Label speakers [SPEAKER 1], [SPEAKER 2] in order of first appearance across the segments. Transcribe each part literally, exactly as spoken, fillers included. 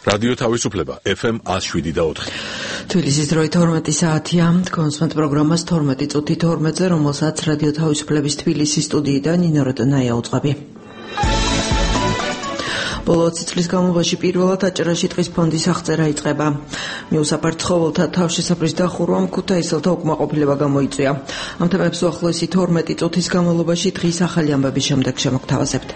[SPEAKER 1] რადიო თავისუფლება ეფ ემ one oh seven და four.
[SPEAKER 2] თბილისის დროით თორმეტი საათია, კონსვენტ პროგრამას თორმეტი წუთი თორმეტზე, რომელსაც რადიო თავისუფლების თბილისის სტუდიიდან ნინო როტონაია უწყები. ბოლო ოცი წლის განმავლობაში პირველად აჭარაში ტყის ფონდის აღწერა იწყება. მიუსაფარ ცხოველთა თავშესაფრის დახურვამ ქუთაისელთა უკმაყოფილება გამოიწვია. ამ თემებს უახლოესი თორმეტი წუთის განმავლობაში დღის ახალი ამბების შემდეგ შემოგთავაზებთ.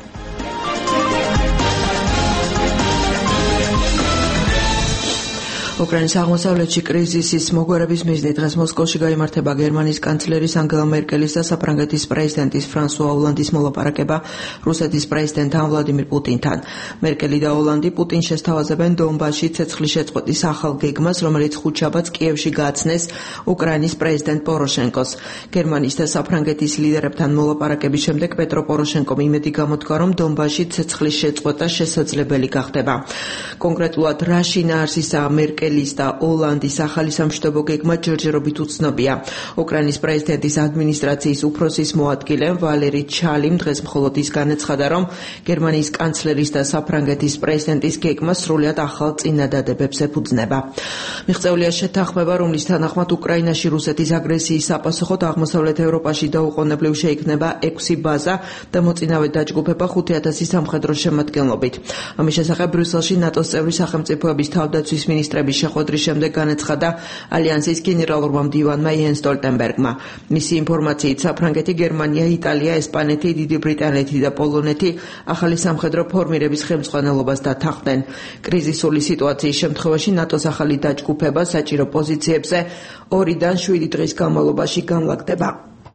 [SPEAKER 2] უკრაინის აღმოსავლეთში კრიზისის მოგვარების მიზნით დღეს მოსკოვში გაიმართება გერმანიის კანცლერის ანგელა მერკელის და საფრანგეთის პრეზიდენტის ფრანსუა ოლანდის მოლაპარაკება რუსეთის პრეზიდენტთან ვლადიმირ პუტინთან. მერკელი და ოლანდი პუტინს შესთავაზებენ დონბასში ცეცხლის შეწყვეტის ახალ გეგმას, რომელიც ხუთშაბათს კიევში გააცნეს უკრაინის პრეზიდენტ პოროშენკოს. გერმანიის და საფრანგეთის ლიდერებთან მოლაპარაკების შემდეგ პეტრო პოროშენკომ იმედი გამოთქვა, რომ დონბასში ცეცხლის შეწყვეტა შესაძლებელი გახდება. კონკრეტულად რა შინაარსისა მერკელი და ოლანდის ახალი სამშვიდობო გეგმა ჯერჯერობით უცნობია. უკრაინის პრეზიდენტის ადმინისტრაციის უფროსის მოადგილე ვალერი ჩალიმ დღეს მხოლოდ ის განაცხადა, რომ გერმანიის კანცლერის და საფრანგეთის პრეზიდენტის გეგმა სრულად ახალ წინადადებებს ეფუძნება. მიღწეულია შეთანხმება, რომლის თანახმად უკრაინაში რუსეთის აგრესიის საპასუხოდ აღმოსავლეთ ევროპაში დაუყოვნებლივ შეიქმნება ექვსი ბაზა და მოწინავე დაჯგუფება ხუთი ათასი სამხედრო შემადგენლობით. ამის შესახებ ბრიუსელში ნატოს წევრი სახელმწიფოების თავდაცვის მინისტრების შეხვედრის შემდეგ განაცხადა ალიანსის გენერალურმა მდივანმა იენს სტოლტენბერგმა. მისი ინფორმაციით საფრანგეთი, გერმანია, იტალია, ესპანეთი, დიდი ბრიტანეთი და პოლონეთი ახალი სამხედრო ფორმირების ხელმძღვანელობას დათანხმდნენ. კრიზისული სიტუაციის შემთხვევაში ნატოს ახალი დაჯგუფება საჭირო პოზიციებზე ორიდან შვიდი დღის განმავლობაში განლაგდება.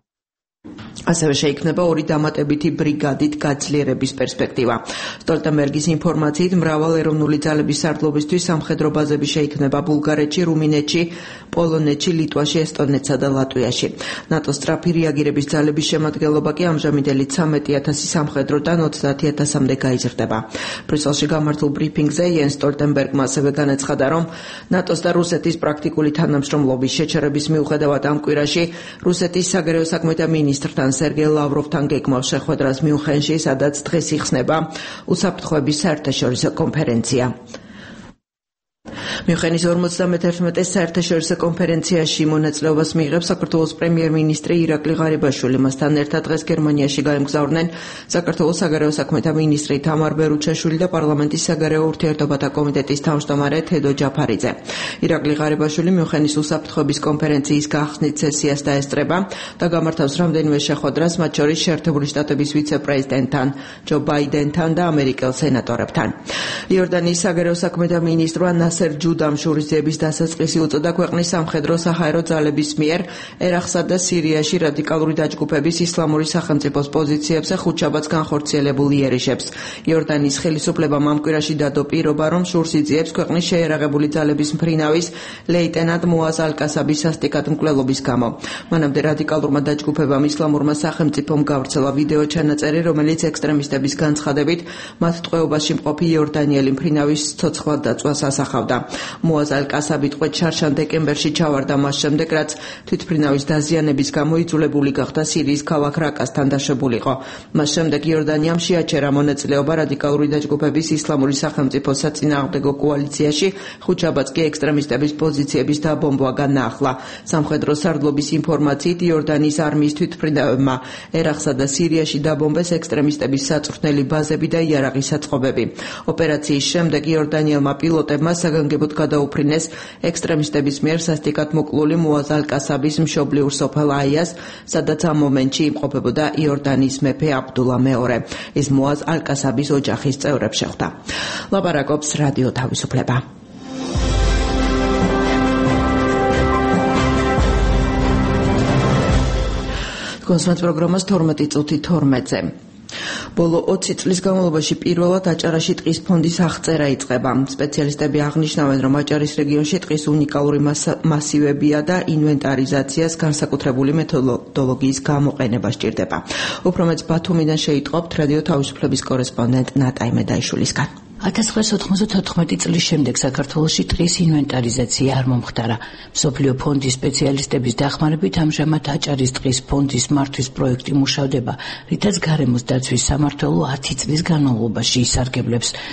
[SPEAKER 2] ასევე შეიქმნება ორი დამატებითი ბრიგადით გაძლიერების პერსპექტივა. სტოლტენბერგის ინფორმაციით მრავალ ეროვნული ძალების სარდლობისთვის სამხედრო ბაზები შეიქმნება ბულგარეთში, რუმინეთში, პოლონეთში, ლიტვაში, ესტონეთსა და ლატვიაში. ნატოს სწრაფი რეაგირების ძალების შემადგენლობა კი ამჟამინდელი ცამეტი ათასი სამხედროდან ოცდაათი ათასამდე გაიზრდება. ბრიუსელში გამართულ ბრიფინგზე იენს სტოლტენბერგმა ასევე განაცხადა, რომ ნატოს და რუსეთის პრაქტიკული თანამშრომლობის შეჩერების მიუხედავად ამ კვირაში რუსეთის საგარეო საქმეთა მინისტრთან სერგეი ლავროვთან გეგმავს შეხვედრას მიუნხენში, სადაც დღეს იხსნება უსაფრთხოების საერთაშორისო კონფერენცია. მიუნხენის ორმოცდამეერთმეტე საერთაშორისო კონფერენციაში მონაწილეობას მიიღებს საქართველოს პრემიერ-მინისტრი ირაკლი ღარიბაშვილი. მასთან ერთად დღეს გერმანიაში გაემგზავრნენ საქართველოს საგარეო საქმეთა მინისტრი თამარ ბერუჩაშვილი და პარლამენტის საგარეო ურთიერთობათა კომიტეტის თავმჯდომარე თედო ჯაფარიძე. ირაკლი ღარიბაშვილი მიუნხენის უსაფრთხოების კონფერენციის გახსნით სესიას დაესწრება და გამართავს რამდენიმე შეხვედრას, მათ შორის შეერთებული შტატების ვიცე-პრეზიდენტთან, ჯო ბაიდენთან და ამერიკელ სენატორებთან. იორდანიის საგარეო საქმეთა მინისტრმა ნასერ ჯუდამ შურისძიების დასაწყისი უწოდა ქვეყნის სამხედრო საჰაერო ძალების მიერ ერაყსა და სირიაში რადიკალური დაჯგუფების ისლამური სახელმწიფოს პოზიციებზე ხუთშაბათს განხორციელებულ იერიშებს. იორდანიის ხელისუფლებამ ამ კვირაში დადო პირობა, რომ შურს იძიებს ქვეყნის შეიარაღებული ძალების მფრინავის ლეიტენანტ მუაზ ალ-კასაბის სასტიკად მკვლელობის გამო. მანამდე რადიკალურმა დაჯგუფებამ ისლამურმა სახელმწიფომ გავრცელა ვიდეო ჩანაწერი, რომელიც ექსტრემისტების განცხადებით მათ ტყვეობაში მყოფი იორდანიელი მფრინავის ცოცხლად დაწვას ასახავდა. მუაზ ალ-კასაბი ტყვედ შარშან დეკემბერში ჩავარდა მას შემდეგ, რაც თვითმფრინავის დაზიანების გამო იძულებული გახდა სირიის ქალაქ რაკასთან დაშვებულიყო. მას შემდეგ იორდანიამ შეაჩერა მონაწილეობა რადიკალური დაჯგუფების ისლამური სახელმწიფოს საწინააღმდეგო კოალიციაში, ხუთშაბათს კი ექსტრემისტების პოზიციების დაბომბვა განაახლა. სამხედრო სარდლობის ინფორმაციით იორდანიის არმიის თვითმფრინავებმა ერაყსა და სირიაში დაბომბეს ექსტრემისტების საწვრთნელი ბაზები და იარაღის საწყობები. ოპერაციის შემდეგ იორდანიელმა პილოტებმა საგანგებოდ გადაუფრინეს ექსტრემისტების მიერ სასტიკად მოკლული მუაზ ალ-კასაბის მშობლიურ სოფელ აიას, სადაც ამ მომენტში იმყოფებოდა იორდანიის მეფე აბდულა მეორე. ის მუაზ ალ-კასაბის ოჯახის წევრებს შეხვდა. ლაპარაკობს რადიო თავისუფლება. კონსვენტ პროგრამას თორმეტი წუთი თორმეტზე. ბოლო ოცი წლის განმავლობაში პირველად აჭარაში ტყის ფონდის აღწერა იწყება. სპეციალისტები აღნიშნავენ, რომ აჭარის რეგიონში ტყის უნიკალური მასივებია და ინვენტარიზაციას განსაკუთრებული მეთოდოლოგიის გამოყენება სჭირდება. უფრო მეც ბათუმიდან შეიტყობთ რადიო თავისუფლების კორესპონდენტ ნატაი მედაიშვილისგან.
[SPEAKER 3] ათას ცხრაასა ოთხმოცდათოთხმეტი წლის შემდეგ საქართველოში ტყის ინვენტარიზაცია არ მომხდარა. მსოფლიო ფონდის სპეციალისტების დახმარებით ამჟამად აჭარის ტყის ფონდის მართვის პროექტი მუშავდება, რითაც გარემოს დაცვის სამმართველო ათი წლის განმავლობაში ისარგებლებს.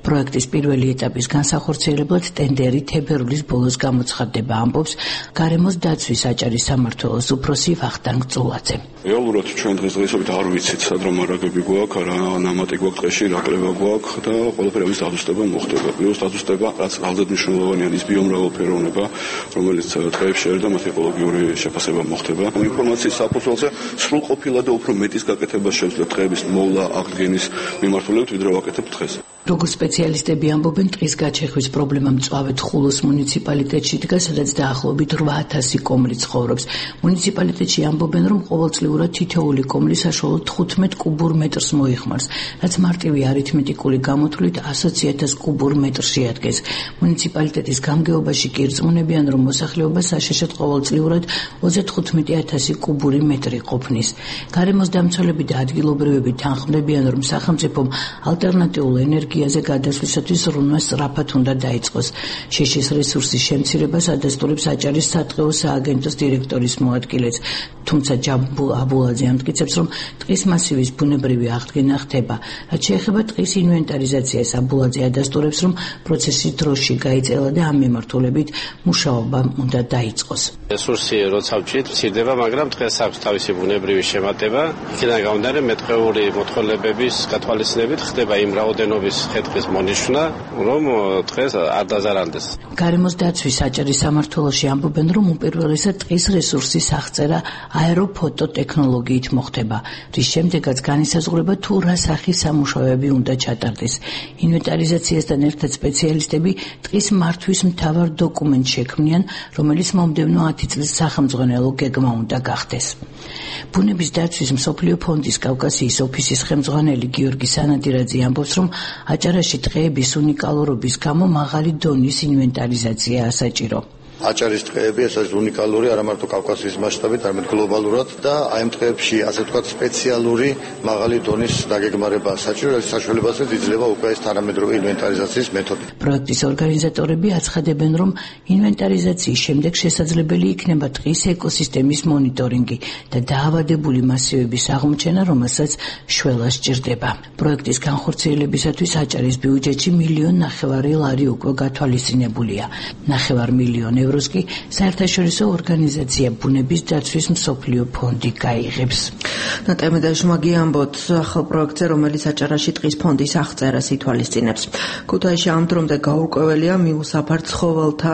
[SPEAKER 3] პროექტის პირველი ეტაპის განსახორციელებლად ტენდერი თებერვლის ბოლოს გამოცხადდება, ამბობს გარემოს დაცვის საჭირის სამმართველოს უფროსი ვახტანგ წულაძე.
[SPEAKER 4] რეალურად ჩვენ დღესდღეობით არ ვიცით, სად რომ არაგები გვაქვს, რა ნამატი გვაქვს დღეში, რა კლება გვაქვს და ყველაფერი ამის დაზუსტება მოხდება. პლუს დაზუსტება, რაც გალდად მნიშვნელოვანია, ის ბიომრავალფეროვნება, რომელიც დღეებში არის და მათ ეკოლოგიური შეფასება მოხდება. ინფორმაციის საფუძველზე სრულყოფილად და უფრო მეტის გაკეთება შეუძლია დღეების მოვლა აღდგენის მიმართულებით, ვიდრე ვაკეთებთ დღეს.
[SPEAKER 3] როგორც სპეციალისტები ამბობენ, ტყის გაჩეხვის პრობლემა მწვავედ ხულოს მუნიციპალიტეტში დგას, სადაც დაახლოებით რვა ათასი კომლი ცხოვრობს. მუნიციპალიტეტში ამბობენ, რომ ყოველწლიურად თითოეული კომლი საშუალოდ თხუთმეტ კუბურ მეტრს მოიხმარს, რაც მარტივი არითმეტიკული გამოთვლით ასი ათას კუბურ მეტრს შეადგენს. მუნიციპალიტეტის გამგეობაში კი რწმუნებიან, რომ მოსახლეობა საშიშად ყოველწლიურად ოცდათხუთმეტი ათასი კუბური მეტრი ყოფნის. გარემოს დამცველები და ადგილობრივები თანხმდებიან, რომ სახელმწიფომ ალტერნატიულ ენერგიაზე გადასვლისათვის ზრუნვა სწრაფად უნდა დაიწყოს. შეშის რესურსის შემცირებას ადასტურებს აჭარის სატყეო სააგენტოს დირექტორის მოადგილეც. თუმცა ჯაბულ აბულაძე ამტკიცებს, რომ ტყის მასივის ბუნებრივი აღდგენა ხდება. რაც შეეხება ტყის ინვენტარიზაციას, აბულაძე ადასტურებს, რომ პროცესი დროში გაიწელა და ამ მიმართულებით მუშაობა უნდა დაიწყოს.
[SPEAKER 5] რესურსი როცა ვჭით, მცირდება, მაგრამ დღეს აქვს თავისი ბუნებრივი შემატება. იქიდან გამომდინარე, მეტყეული მოთხოვნებების გათვალისწინებით ხდება იმ რაოდენობის ხეთქის მონიშვნა, რომ დღეს არ დაზარალდეს.
[SPEAKER 3] გარემოს დაცვის საჭირის სამმართველოში ამბობენ, რომ უპირველესად ტყის რესურსის აღწერა აეროფოტოტექნოლოგიით მოხდება, რის შემდეგაც განისაზღვრება თუ რა სახის სამუშაოები უნდა ჩატარდეს. ინვენტარიზაციასთან ერთად სპეციალისტები ტყის მართვის მთავარ დოკუმენტს შექმნიან, რომელიც მომდევნო ათი წლის სახელმძღვანელო გეგმა უნდა გახდეს. ბუნების დაცვის მსოფლიო ფონდის კავკასიის ოფისის ხელმძღვანელი გიორგი სანადირაძე ამბობს, რომ აჭარაში ტყეების უნიკალურობის გამო მაღალი დონის ინვენტარიზაციაა საჭირო.
[SPEAKER 6] აჭარის ტყეები ეს არის უნიკალური არა მარტო კავკასიის მასშტაბით, არამედ გლობალურად და აი ამ ტყეებში ასე ვთქვათ სპეციალური მაღალი დონის დაგეგმარება საჭირო, რის საშუალებასაც იძლევა უკვე ეს თანამედროვე ინვენტარიზაციის მეთოდი.
[SPEAKER 3] პროექტის ორგანიზატორები აცხადებენ, რომ ინვენტარიზაციის შემდეგ შესაძლებელი იქნება ტყის ეკოსისტემის მონიტორინგი და დაავადებული მასივების აღმოჩენა, რომელსაც შველა სჭირდება. პროექტის განხორციელებისათვის აჭარის ბიუჯეტში მილიონ ნახევარი ლარი უკვე გათვალისწინებულია. ნახევარ მილიონ ევროს კი საერთაშორისო ორგანიზაცია ბუნების დაცვის მსოფლიო ფონდი გაიღებს.
[SPEAKER 2] ნატემი და ჟმაგი ამბობთ ახალ პროექტზე, რომელიც აჭარაში ტყის ფონდის აღწერას ითვალისწინებს. ქუთაისში ამ დრომდე გაურკვეველია მიუსაფარ ცხოველთა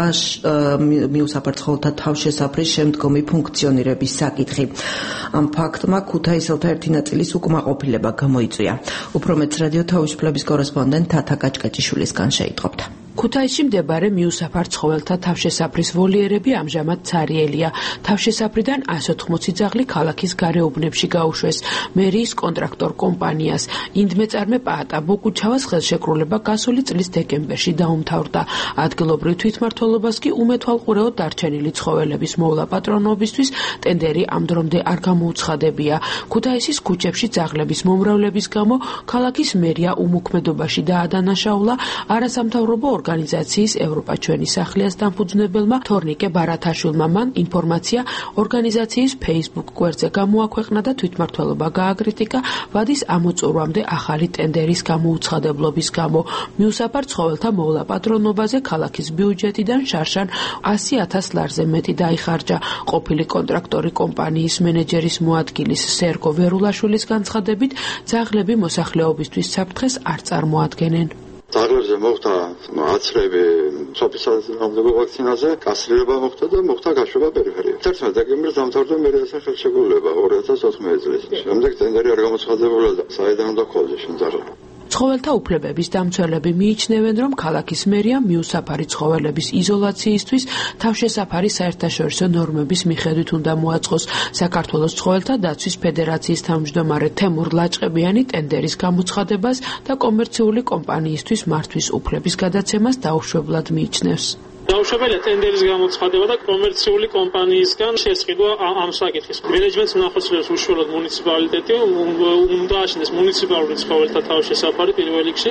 [SPEAKER 2] მიუსაფარ ცხოველთა თავშესაფრის შემდგომი ფუნქციონირების საკითხი. ამ ფაქტმა ქუთაისელთა ერთი ნაწილის უკმაყოფილება გამოიწვია. უფრო მეტს რადიო თავისუფლების კორესპონდენტ თათა კაჭკაჭიშვილისგან შეიტყობთ.
[SPEAKER 7] ქუთაისში მდებარე მიუსაფარ ცხოველთა თავშესაფრის ვოლიერები ამჟამად ცარიელია. თავშესაფრიდან ასი ოთხმოცი ძაღლი ქალაქის გარეუბნებში გაუშვეს. მერიის კონტრაქტორ კომპანიას ინდმეწარმე პაატა ბოკუჩავას ხელშეკრულება გასული წლის დეკემბერში დაუმთავრდა. ადგილობრივ თვითმმართველობას კი უმეთვალყურეოდ დარჩენილი ცხოველების მოვლა პატრონობისთვის ტენდერი ამ დრომდე არ გამოუცხადებია. ქუთაისის ქუჩებში ძაღლების მომრავლების გამო ქალაქის მერია უმოქმედობაში დაადანაშაულა არასამთავრობო ორგანიზაციის ევროპა ჩვენი სახლიას დამფუძნებელმა თორნიკე ბარათაშვილმა. მან ინფორმაცია ორგანიზაციის Facebook გვერდზე გამოაქვეყნა და თვითმმართველობა გააკრიტიკა ვადის ამოწურვამდე ახალი ტენდერის გამოუცხადებლობის გამო. მიუსაფარ ცხოველთა მოვლა პატრონობაზე ქალაქის ბიუჯეტიდან შარშან ასი ათას ლარზე მეტი დაიხარჯა. ყოფილი კონტრაქტორი კომპანიის მენეჯერის მოადგილის სერგო ვერულაშვილის განცხადებით, ძაღლები მოსახლეობისთვის საფრთხეს არ წარმოადგენენ.
[SPEAKER 8] ძაღლებზე მოხდა აცრები სოფისაზრამდე ვაქცინაზე, კასტრირება მოხდა და მოხდა გაშვება პერიფერიაზე. თერთმეტ დეკემბერს დამთავრდა მერიას ხელშეკრულება ორი ათას ოთხმეტი წლის. შემდეგ ტენდერი არ გამოცხადებულა და საიდან უნდა ქოლდეს შენ ძაღლი.
[SPEAKER 7] ცხოველთა უფლებების დამცველები მიიჩნევენ, რომ ქალაქის მერია მიუსაფარი ცხოველების იზოლაციისთვის თავშესაფარი საერთაშორისო ნორმების მიხედვით უნდა მოაწყოს. საქართველოს ცხოველთა დაცვის ფედერაციის თავმჯდომარე თემურ ლაჭყებიანი ტენდერის გამოცხადებას და კომერციული კომპანიისთვის მართვის უფლების გადაცემას დაუშვებლად მიიჩნევს.
[SPEAKER 9] დაუშვებელია ტენდერის გამოცხადება და კომერციული კომპანიისგან შესყიდვა ამ საკითხის. მენეჯმენტს უნახავსებს უშუალოდ მუნიციპალიტეტი უნდა აშენდეს მუნიციპალური ცხოველთა თავშესაფარი პირველ რიგში.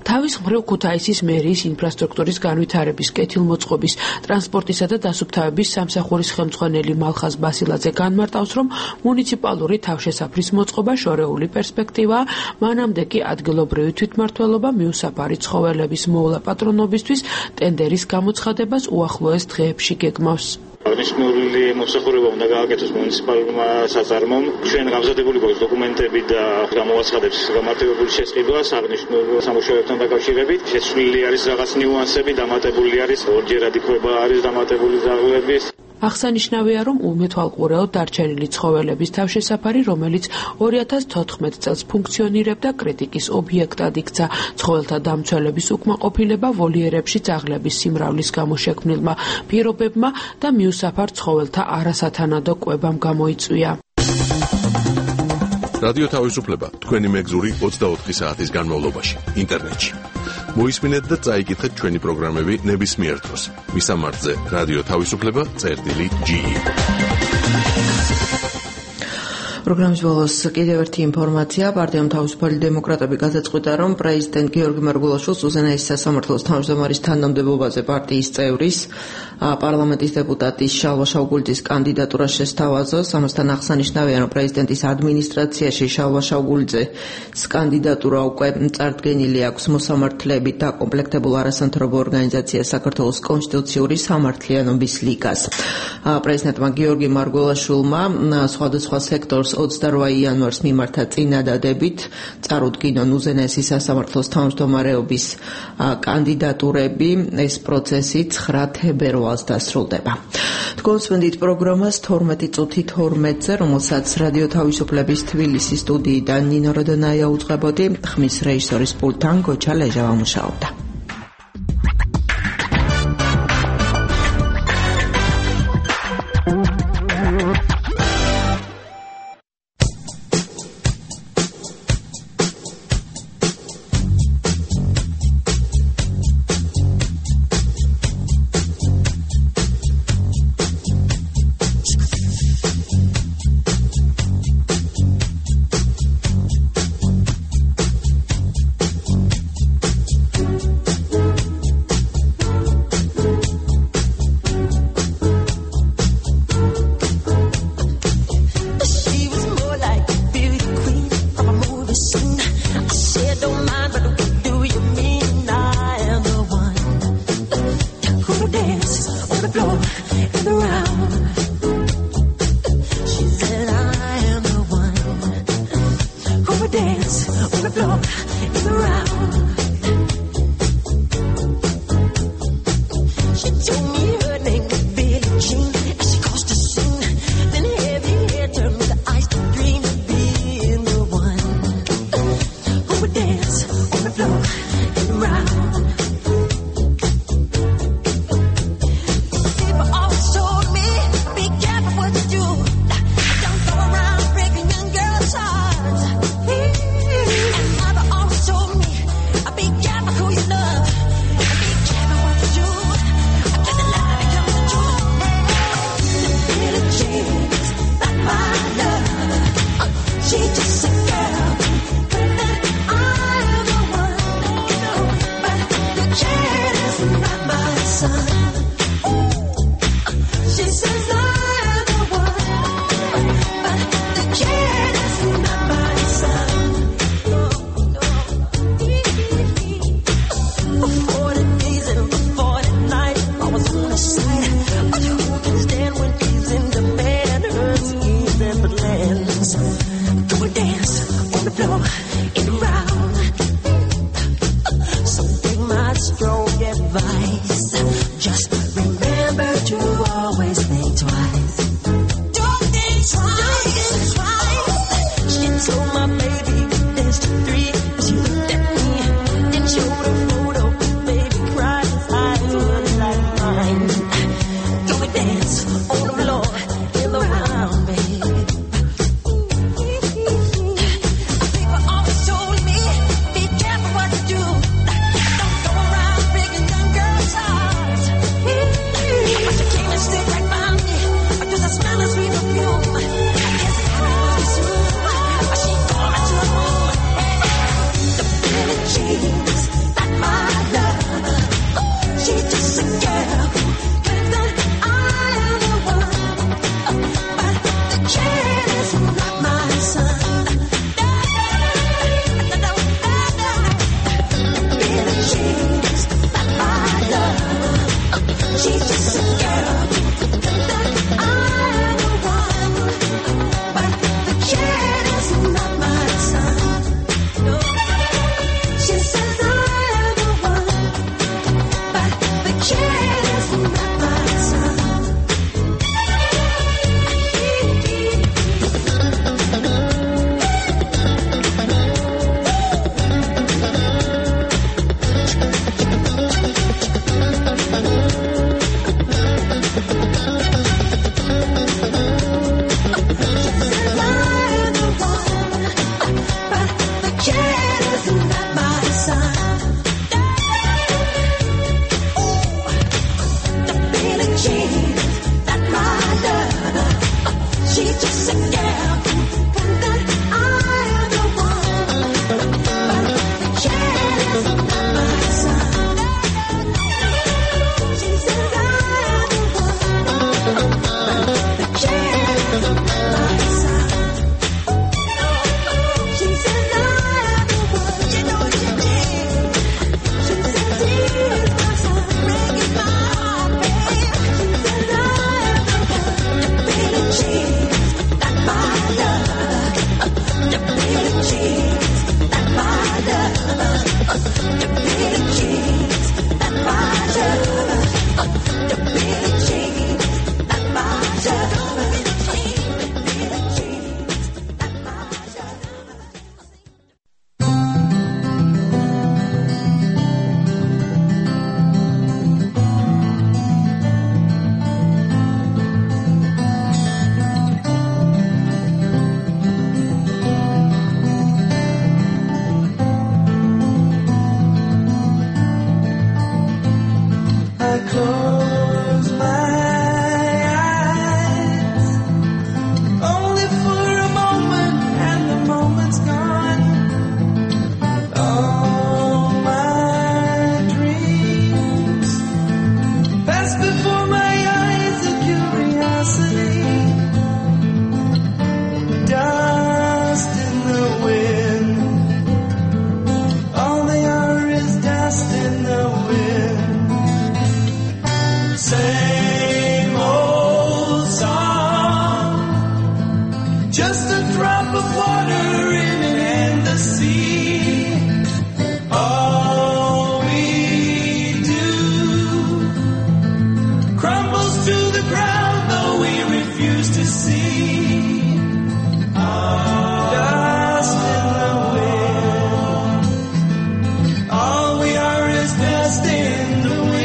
[SPEAKER 7] თავის მხრივ ქუთაისის მერიის ინფრასტრუქტურის განვითარების, კეთილმოწყობის, ტრანსპორტისა და დასუფთავების სამსახურის ხელმძღვანელი მალხაზ ბასილაძე განმარტავს, რომ მუნიციპალური თავშესაფრის მოწყობა შორეული პერსპექტივაა, მანამდე კი ადგილობრივი თვითმმართველობა მიუსაფარი ცხოველების მოვლა პატრონობისთვის ტენდერის გამოცხადებას უახლოეს დღეებში გეგმავს.
[SPEAKER 9] აღნიშნული მომსახურება უნდა გააკეთოს მუნიციპალურმა საწარმომ. ჩვენ გამზადებული გვაქვს დოკუმენტები და გამოვაცხადებს გამარტივებული შესყიდვას აღნიშნულ სამუშაოებთან დაკავშირებით. შესრულილი არის რაღაც ნიუანსები, დამატებული არის ორჯერადი ქვება არის დამატებული ძაღლების.
[SPEAKER 7] აღსანიშნავია, რომ უმეთვალყურეოდ დარჩენილი ცხოველების თავშესაფარი, რომელიც ორი ათას თოთხმეტ წელს ფუნქციონირებდა, კრიტიკის ობიექტად იქცა. ცხოველთა დამცველების უკმაყოფილება, ვოლიერებში ძაღლების სიმრავლის გამო შექმნილმა პირობებმა და მიუსაფარ ცხოველთა არასათანადო კვებამ გამოიწვია.
[SPEAKER 1] რადიო თავისუფლება თქვენი მეგზური ოცდაოთხი საათის განმავლობაში ინტერნეტში. მოისმინეთ და წაიკითხეთ ჩვენი პროგრამები ნებისმიერ დროს. მისამართზე რადიო თავისუფლება წერტილი ჯი.
[SPEAKER 2] პროგრამის ბოლოს კიდევ ერთი ინფორმაცია. პარტიამ თავისუფალი დემოკრატები გადაწყვიტა, რომ პრეზიდენტ გიორგი მარგულაშვილს უზენაესი სასამართლოს თავმჯდომარის თანამდებობაზე პარტიის წევრის, პარლამენტის დეპუტატის შალვა შავგულიძის კანდიდატურა შესთავაზოს. ამასთან აღსანიშნავია, რომ პრეზიდენტის ადმინისტრაციაში შალვა შავგულიძეს კანდიდატურა უკვე წარდგენილი აქვს მოსამართლეებით დაკომპლექტებულ არასამთავრობო ორგანიზაციას საქართველოს კონსტიტუციური სამართლიანობის ლიგას. პრეზიდენტმა გიორგი მარგულაშვილმა სხვადასხვა სექტორს ოცდაოთხ იანვარს მიმართა წინადადებით წარუდგინონ უზენაესი სასამართლოს თავმჯდომარეობის კანდიდატურები. ეს პროცესი ცხრა თებერვალს დასრულდება. თქვენსვენდით პროგრამას თორმეტი წუთი თორმეტზე, რომელსაც რადიო თავისუფლების თბილისის სტუდიიდან ნინო როდონაია უძღვებოდი, ხმის რეჟისორის პულტთან გოჩა ლეჟავა მუშაობდა.
[SPEAKER 10] People always told me drop of water in an endless sea. All we do crumbles to the ground, though we refuse to see. Dust in the wind. All we are is dust in the wind.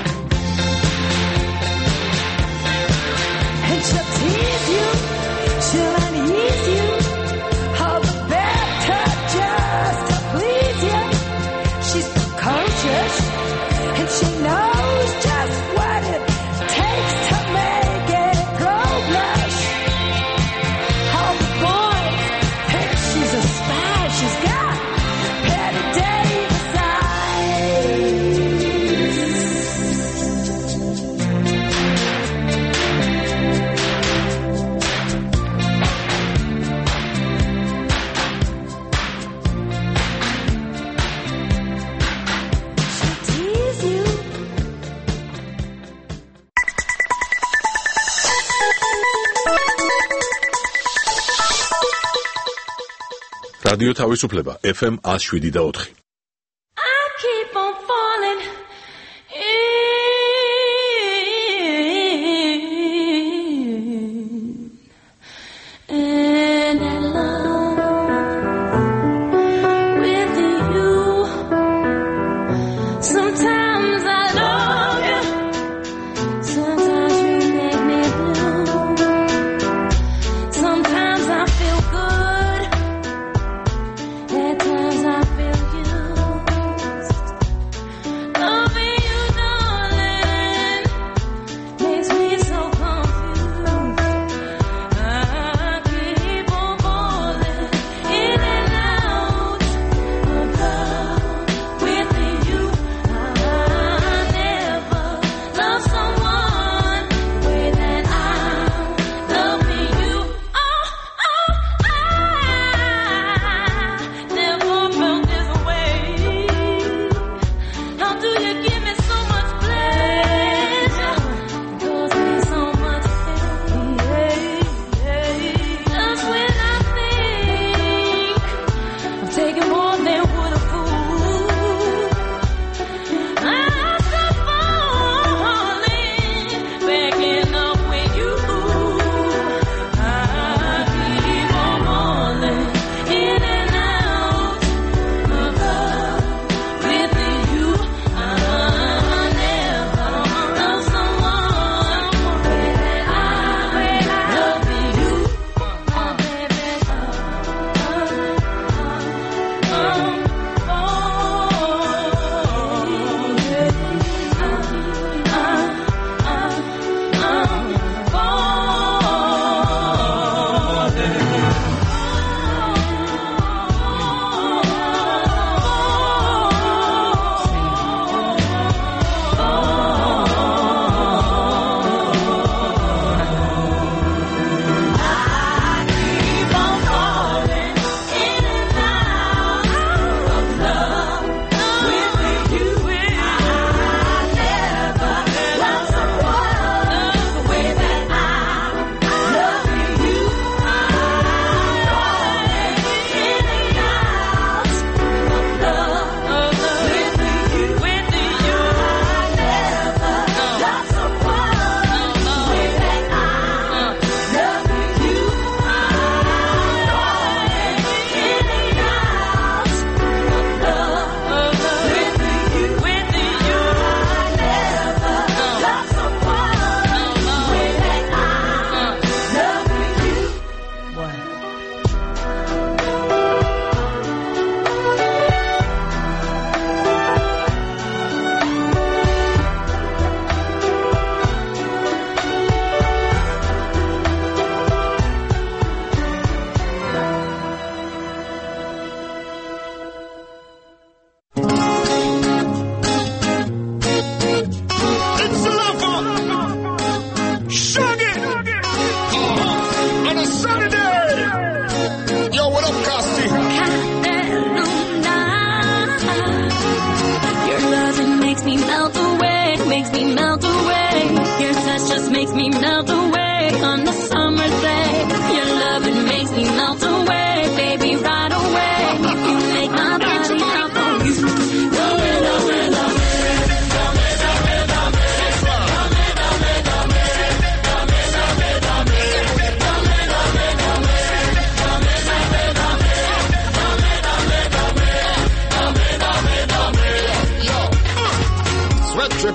[SPEAKER 11] She'll tease you.
[SPEAKER 10] she's precocious, and she knows just what it takes to make it go blush. All the boys think she's a spy. She's got Petty Davis eyes.
[SPEAKER 1] რადიო თავისუფლება F M one oh seven და four.
[SPEAKER 10] I keep on falling in and in love with you. Sometimes I love you, sometimes you make me blue. Sometimes I feel good, at times I feel used. Loving you, darling, makes me so confused. I keep on falling in and out of love with you. I never loved someone the way that I'm loving you. Oh, oh, I never felt this way. How do you give me so much pleasure? Cause me so much pain. Just when I think I'm taking more than would a fool, I stop falling, backing up with you. I keep on falling in and out of love with you. I never loved someone the way that I love you. Oh, baby,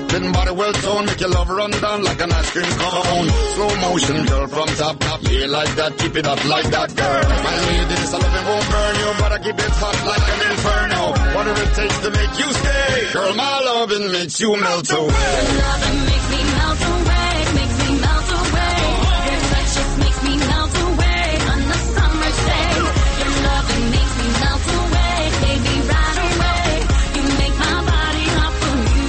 [SPEAKER 11] Thin body well toned, make your love run down like an ice cream cone. Slow motion, girl, from top, top. Yeah, like that, keep it up like that, girl. My lady, this loving won't burn you, but I keep it hot like an inferno. Whatever it takes to make you stay. Girl, my loving makes you melt away.
[SPEAKER 10] Your loving makes me melt away, makes me melt away. Your touch just makes me melt away on a summer's day. Your loving makes me melt away, baby, right away. You make my body hot for you.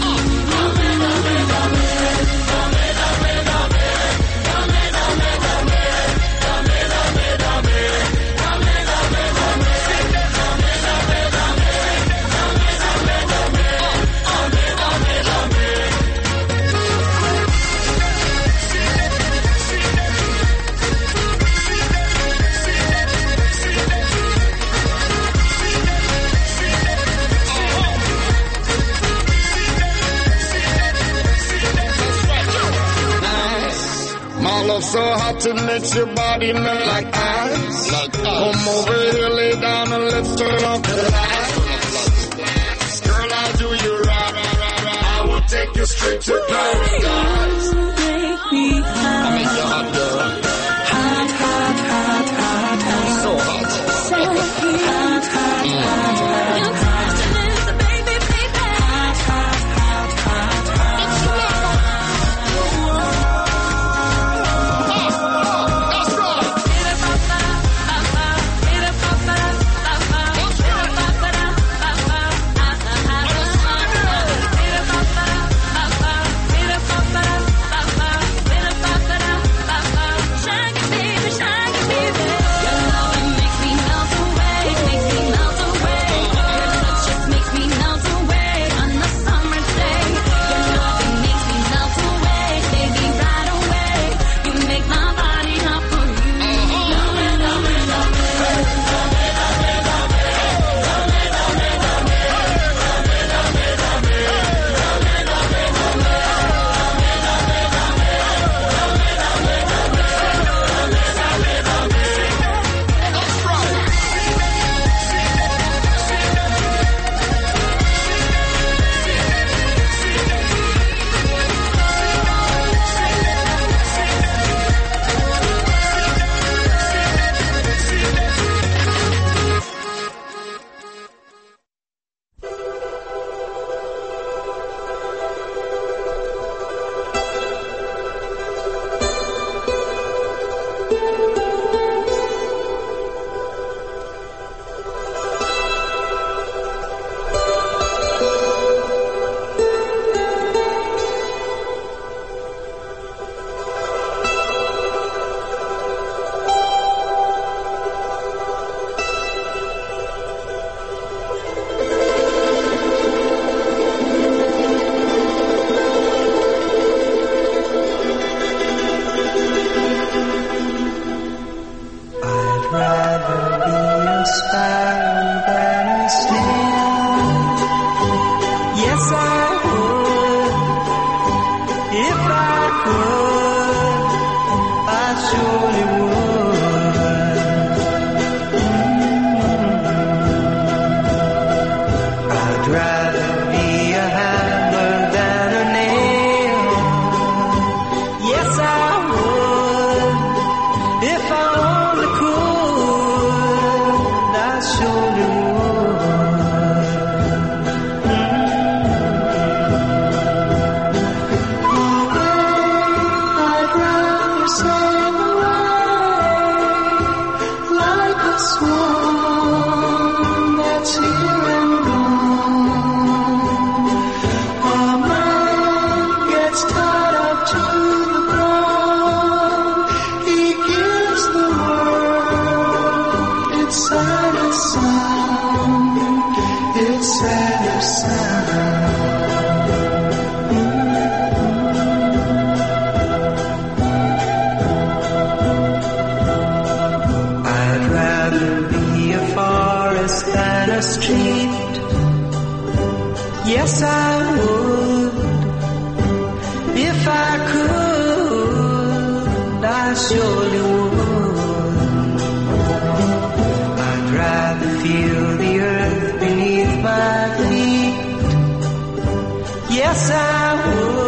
[SPEAKER 11] My love so hot it makes your body melt like ice. Like ice. Come over here, lay down and let's turn off the lights. Girl, I'll do you right. I will take you straight to paradise.
[SPEAKER 10] Make me hot.
[SPEAKER 11] I'll make you hot, girl.
[SPEAKER 10] Hot, hot, hot, hot, hot.
[SPEAKER 11] So hot.
[SPEAKER 10] So hot, hot, hot, hot. Your question is a baby, baby. Hot, hot, hot, hot, hot. It's
[SPEAKER 12] Yes, I would. If I could, I surely would. I'd rather feel the earth beneath my feet. Yes, I would.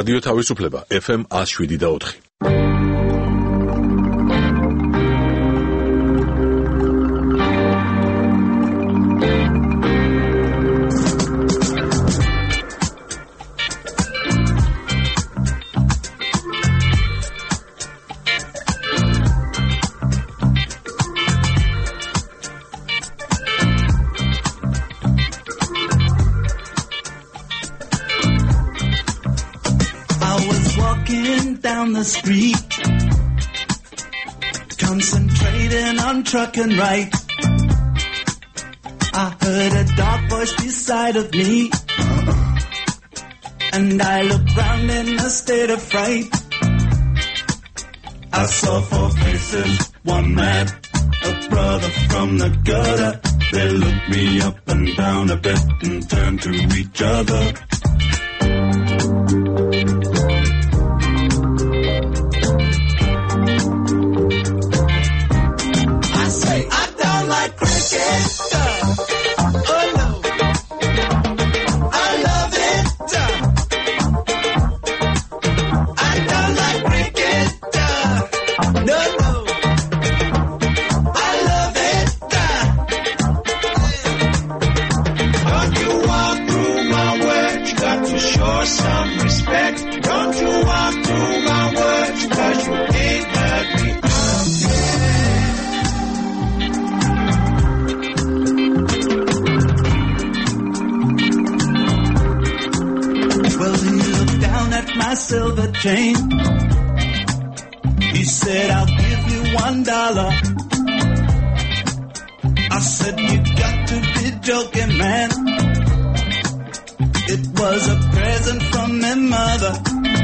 [SPEAKER 1] რადიო თავისუფლება F M one oh seven და four.
[SPEAKER 13] The street, concentrating on truck and right. I heard a dark voice beside of me, and I looked round in a state of fright. I saw four faces, one man, a brother from the gutter. They looked me up and down a bit and turned to each other. Silver chain. He said, I'll give you one dollar. I said, you got to be joking, man. It was a present from my mother.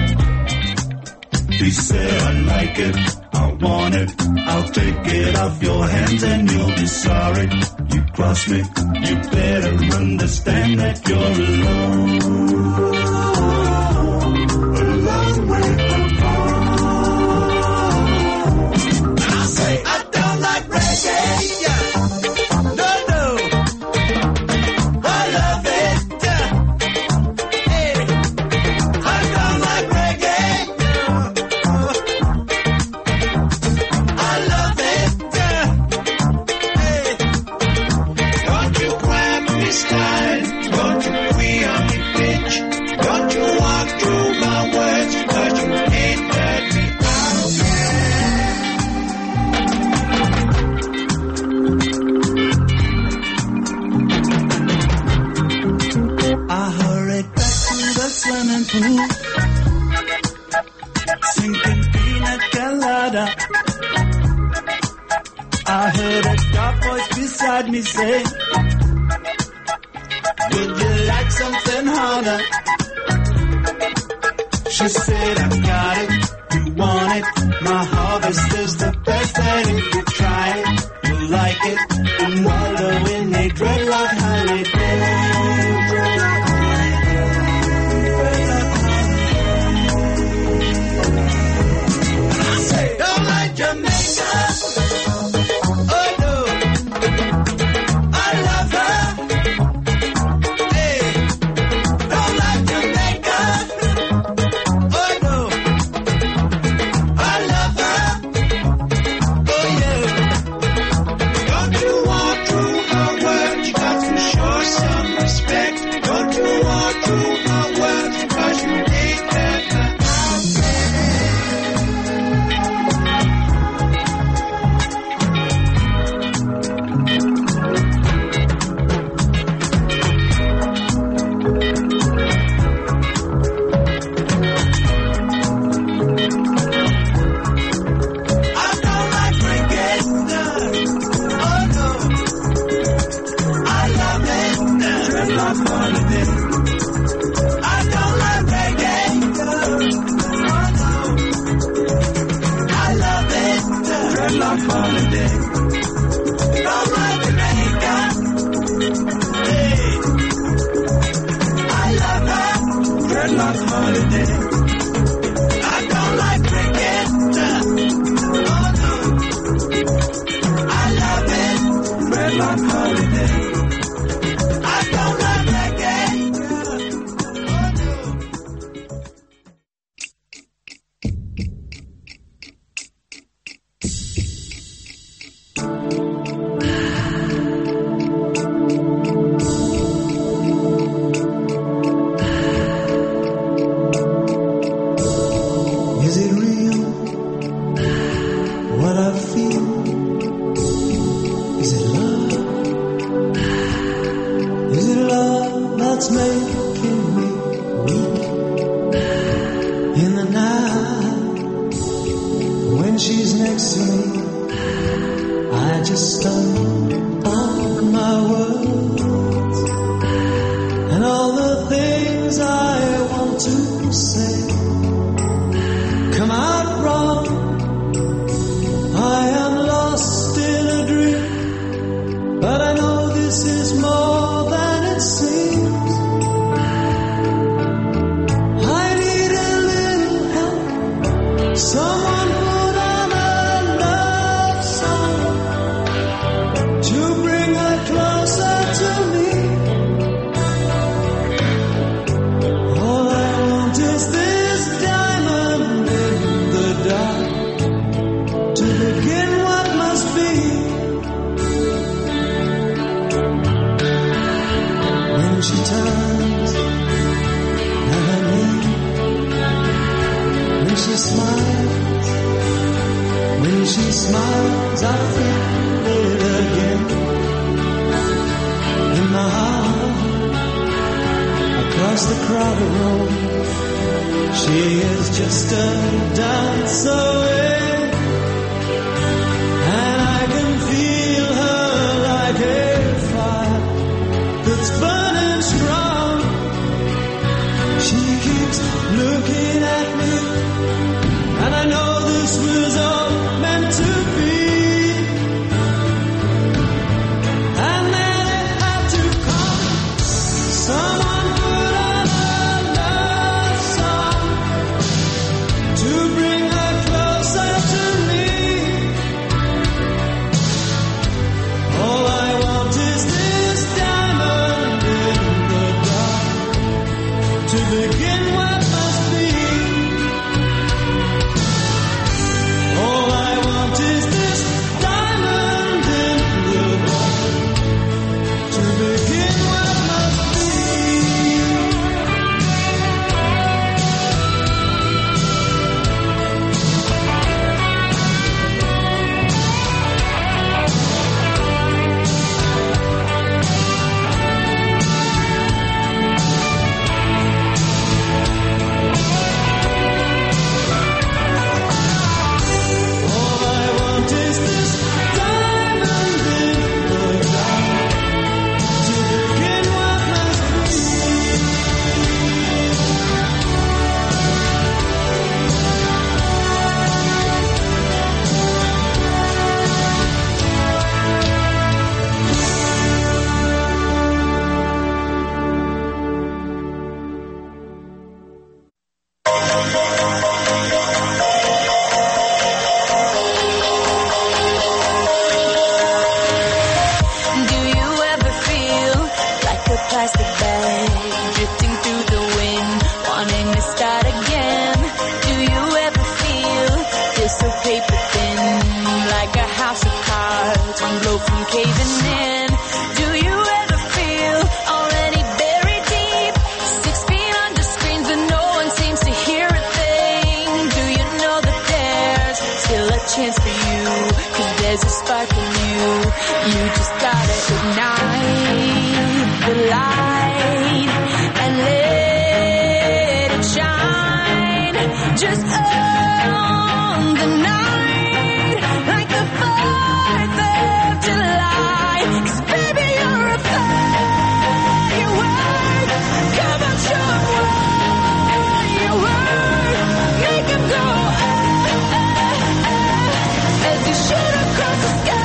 [SPEAKER 13] He said, I like it, I want it, I'll take it off your hands and you'll be sorry. You cross me, you better understand that you're alone. Sinking pina colada. I heard a dark voice beside me say, would you like something harder? She said, I got it, you want it. My harvest is the best, and if you try it, you'll like it. And wallow in a dreadlock holiday.
[SPEAKER 12] succeed. I just stumble on my words and all the things I want to say come out wrong. I am lost in a dream, but I know this is more than it seems. I need a little help. Someone put on a love song to bring her closer to me. All I want is this diamond in the dark to begin what must be. When she turns and I mean, when she smiles, when she smiles, I feel it again in my heart. Across the crowded room, she is just a dance away, and I can feel her like a fire that's burning strong. She keeps looking at me, and I know this was all meant to be. And then it had to come. Someone put on a love song to bring her closer to me. All I want is this diamond in the dark to begin what must be. All I want is this diamond in the dark to begin what must be. All I want is this diamond in the dark to begin what must be.
[SPEAKER 10] Do you ever feel like a plastic bag drifting through the wind, wanting to start again? Do you ever feel this so paper thin, like a house of cards, one blow from caving in? Do you ever feel already buried deep, six feet under screens and no one seems to hear a thing? Do you know that there's still a chance for you, 'cause there's a spark in you. You just gotta ignite the light and let it shine. Just own the night like the fourth of July. 'Cause baby, you're a firework. Come on, show 'em what you work. Make 'em go ah, ah, ah, as you shoot across the sky.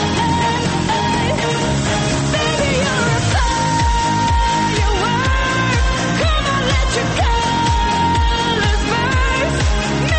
[SPEAKER 10] Baby, you're a firework. Come on, let your colors burst.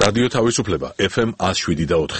[SPEAKER 1] რადიო თავისუფლება ეფ ემ one oh seven და four.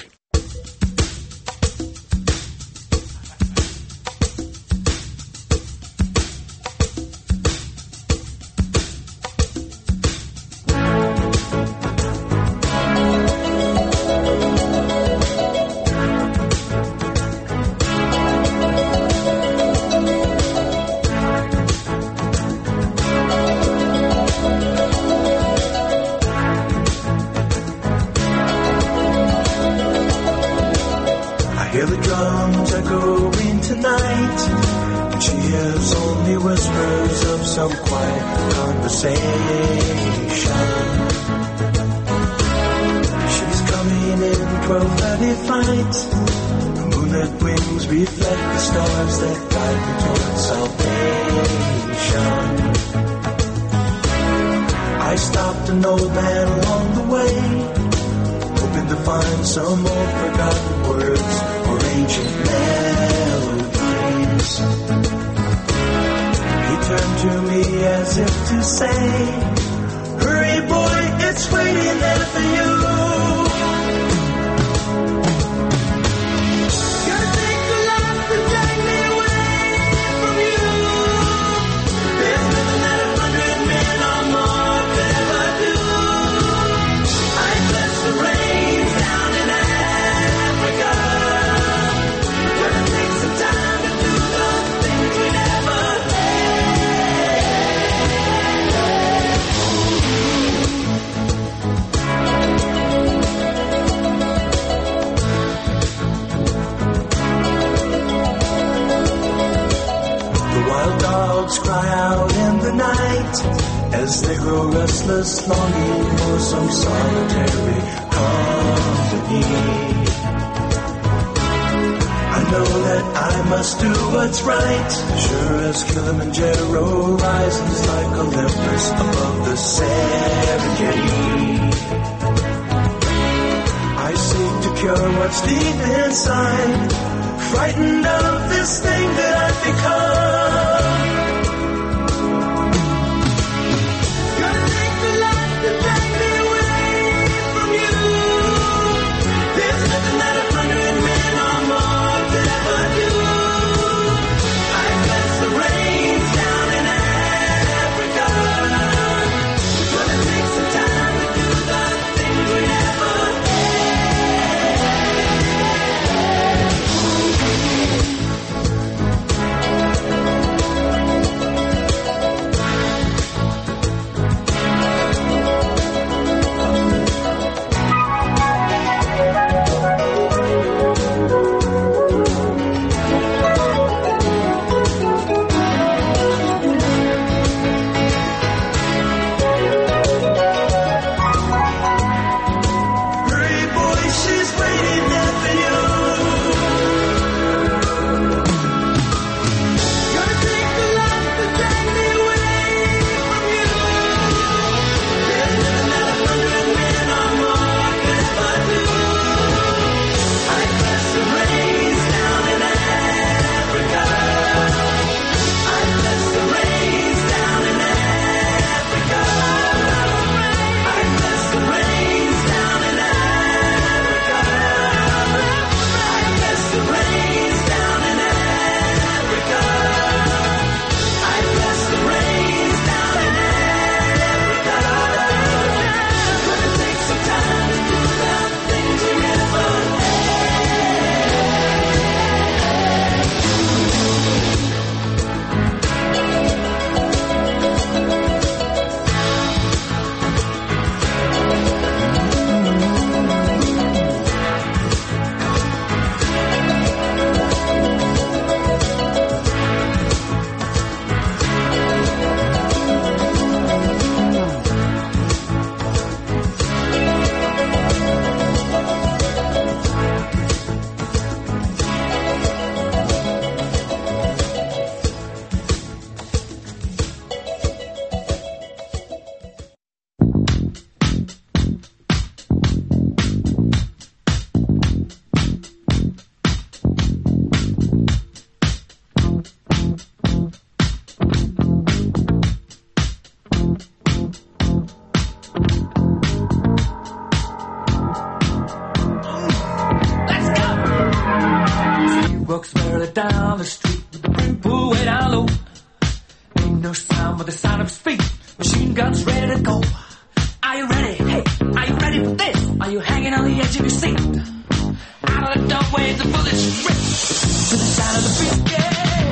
[SPEAKER 12] speed. Machine guns ready to go. Are you ready? Hey, are you ready for this? Are you hanging on the edge of your seat? Out of the doorway, the bullets rip to the sound of the beat. Yeah.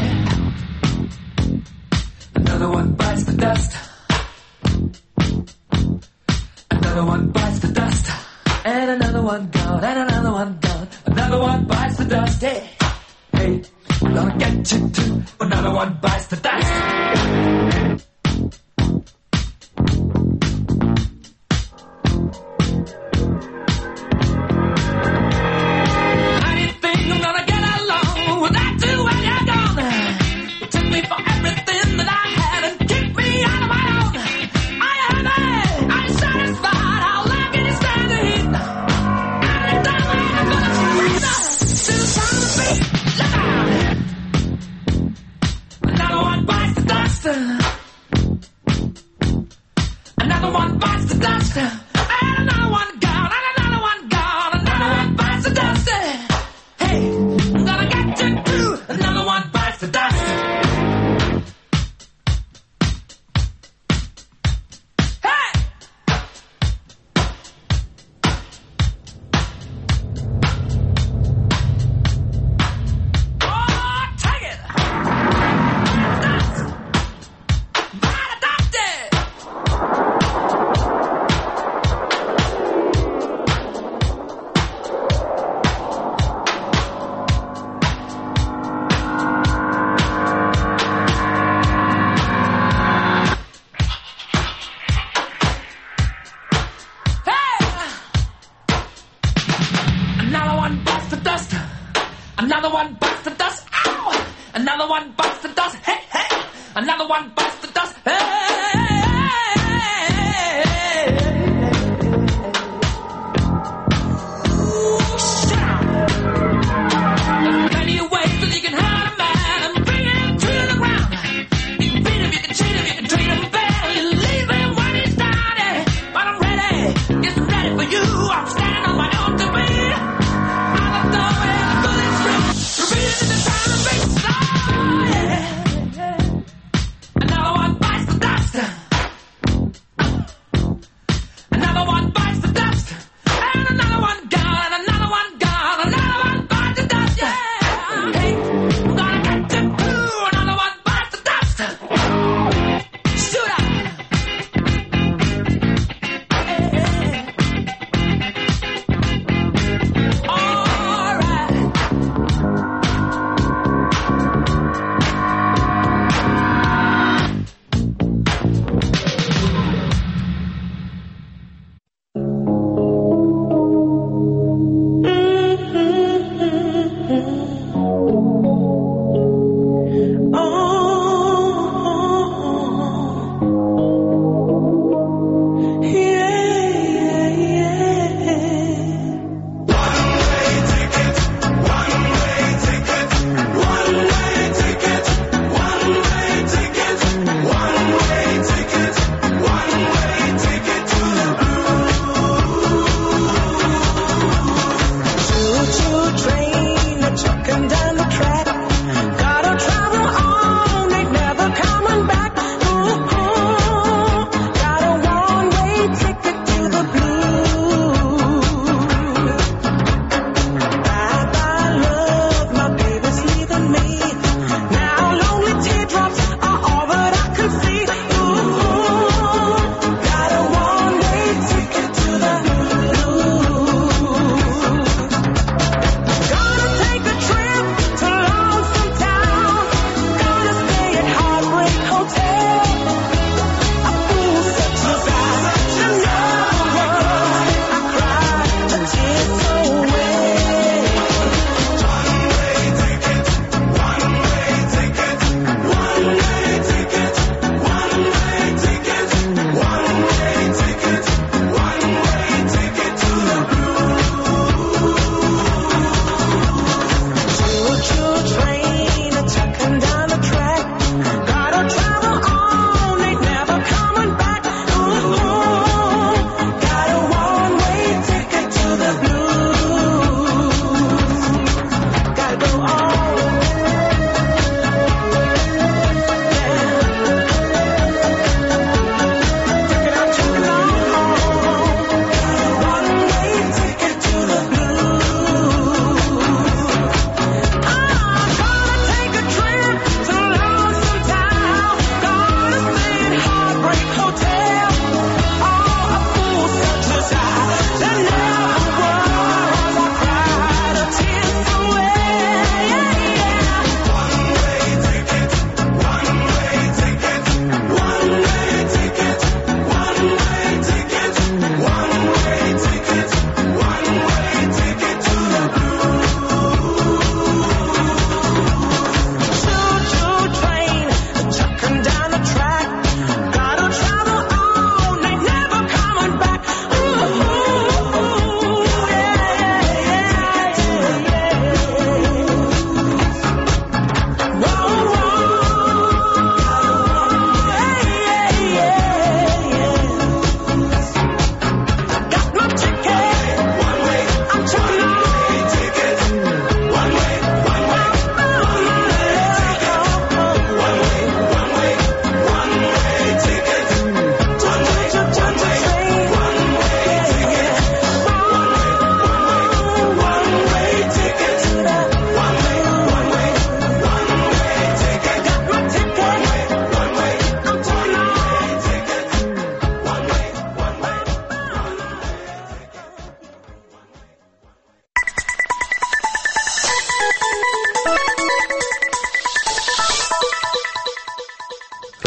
[SPEAKER 12] Another one bites the dust. Another one bites the dust. And another one gone. And another one gone. Another one bites the dust. Hey, hey, I'm gonna get you too. Another one bites the dust. Another one bites the dust. And another one gone. And another one gone. Another one bites the dust. Hey, I'm gonna get you too. Another one bites the dust. Hey! Oh, take it! Dust! Bite the dust! Another one bites the dust. Another one bites the dust. Ow! Another one bites the dust. Hey, hey! Another one bites the dust. Hey! Ooh, shout! There's plenty of ways that you can hurt a man and bring him to the ground. You can beat him, you can cheat him, you can treat him bad. You leave him when he's down. But I'm ready, yes, I'm ready for you. I'm standing on my own to be. Another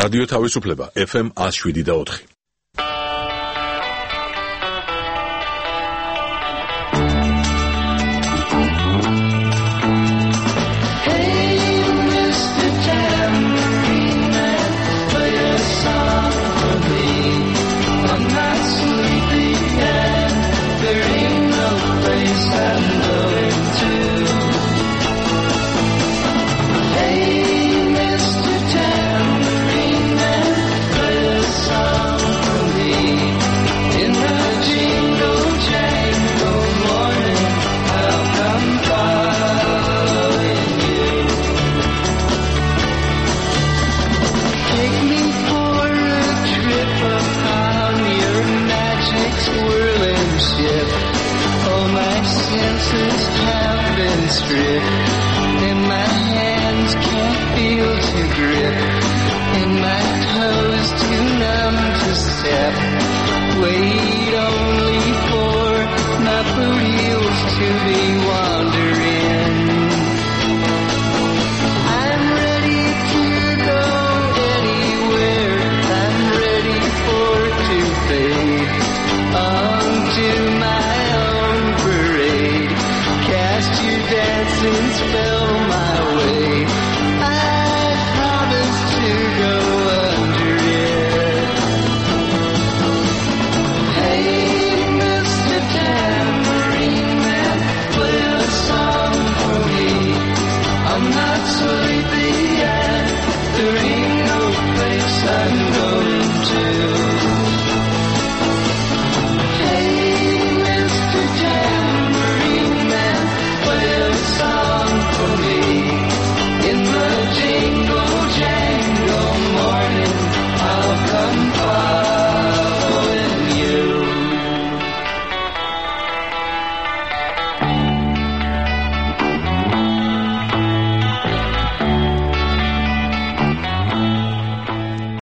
[SPEAKER 1] რადიო თავისუფლება ეფ ემ one oh seven და four.
[SPEAKER 12] And my hands can't feel to grip, and my toes too